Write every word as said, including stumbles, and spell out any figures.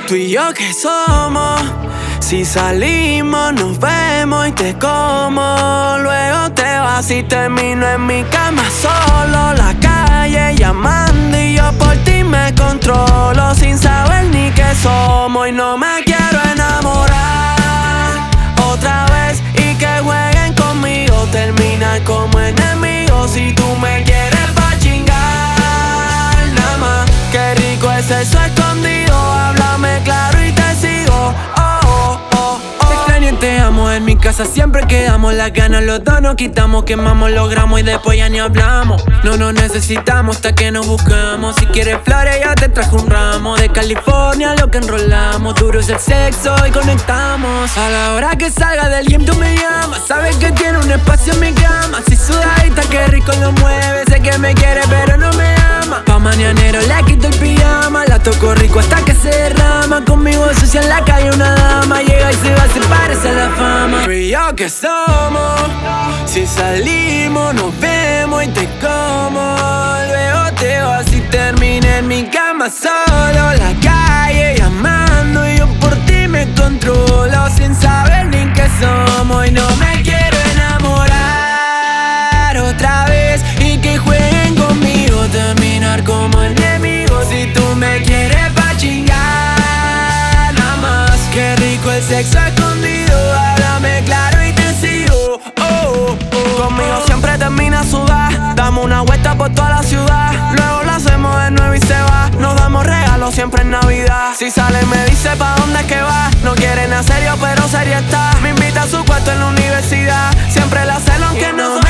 Tú y yo que somos, si salimos nos vemos y te como. Luego te vas y termino en mi cama solo. La calle llamando y yo por ti me controlo, sin saber ni qué somos. Y no me quiero enamorar otra vez y que jueguen conmigo, terminar como enemigos. Si tú me quieres pa' chingar, nada más. Qué rico es eso escondido, háblame claro y te sigo. Oh, oh, oh, oh. Te extraño y te amo, en mi casa siempre quedamos. Las ganas los dos nos quitamos, quemamos, logramos y después ya ni hablamos. No nos necesitamos hasta que nos buscamos. Si quieres flores ya te traje un ramo. De California lo que enrolamos, duro es el sexo y conectamos. A la hora que salga del gym tú me llamas, sabes que tiene un espacio en mi cama. Si sudadita qué rico lo mueve, sé que me quiere pero no me ama. Pa' mañanero le quito el pijama, la toco rico hasta que se derrama. Conmigo sucia en la calle una dama, llega y se va, se parece a la fama. Tú y yo que somos, si salimos nos vemos y te como. Luego te vas y termina en mi cama solo. La calle llamando y yo por ti me controlo, sin saber ni qué somos. Y no me quiero enamorar otra vez y que jueguen conmigo, terminar como enemigos. Si tú me quieres pa' chingar, nada más. Qué rico el sexo escondido, háblame claro y te sigo. Oh, oh, oh. Conmigo siempre termina sudar, damos una vuelta por toda la ciudad. Luego lo hacemos de nuevo y se va. Nos damos regalos siempre en Navidad. Si sale me dice pa' dónde es que va. No quiere nada serio pero serio está. Me invita a su cuarto en la universidad. Siempre la celo aunque no soy